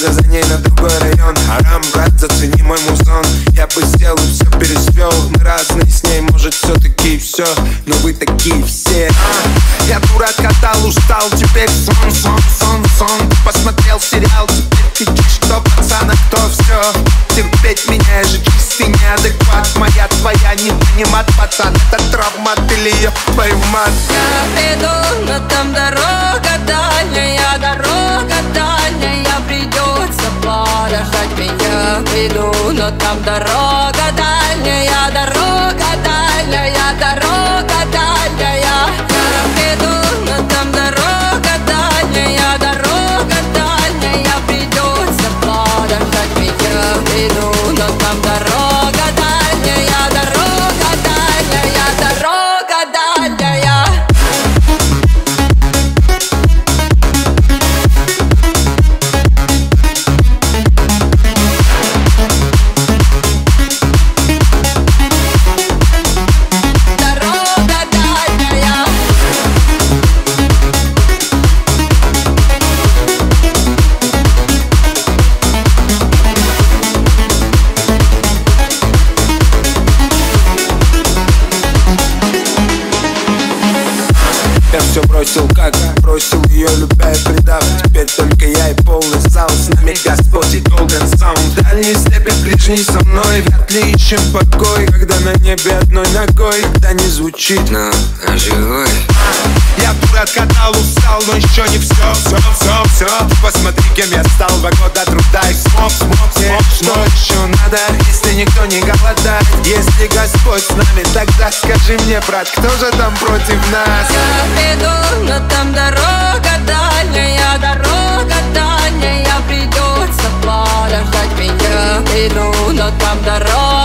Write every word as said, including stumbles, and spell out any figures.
надо за ней на другой район. Арам, брат, зацени мой музон. Я бы сел и все пересвел. Мы разные с ней, может все-таки все, но вы такие все. а, Я дурак, катал, устал, теперь сон, сон, сон, сон. Посмотрел сериал, теперь кричишь, кто пацан, а кто все. Терпеть меня, я же чистый неадекват. Моя, твоя, не понимать, пацан. Это травма, или я твою мать. Я иду, но там дорога дальняя, дорога дальняя. Придется подождать меня. Иду, но там дорога дальняя, дорога дальняя, дорога дальняя. Я иду, но там дорога дальняя, дорога дальняя. Придется подождать меня. Иду, но там дорога дальняя, дорога дальняя, дорога дальняя. Я все бросил, как бросил ее, любя и предав. Теперь только я и полный зал. С нами Господь и Golden Sound. Дальний слепит, ближний со мной. Вряд ли ищем покой, когда на небе одной ногой. Когда не звучит, но а живой. Я дурак, катал, устал, но еще не все, все, все, все. Посмотри, кем я стал, два года труда и смог, смог, смог. Что еще надо, если никто не голодает? Если Господь с нами, тогда скажи мне, брат, кто же там против нас? Я иду, но там дорога дальняя, дорога дальняя. Придется подождать меня. Иду, но там дорога